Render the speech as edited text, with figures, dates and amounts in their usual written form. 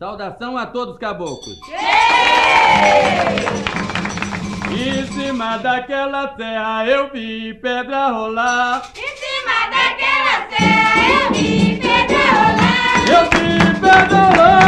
Saudação a todos, caboclos. Em cima daquela serra eu vi pedra rolar. Em cima daquela serra eu vi pedra rolar. Eu vi pedra rolar.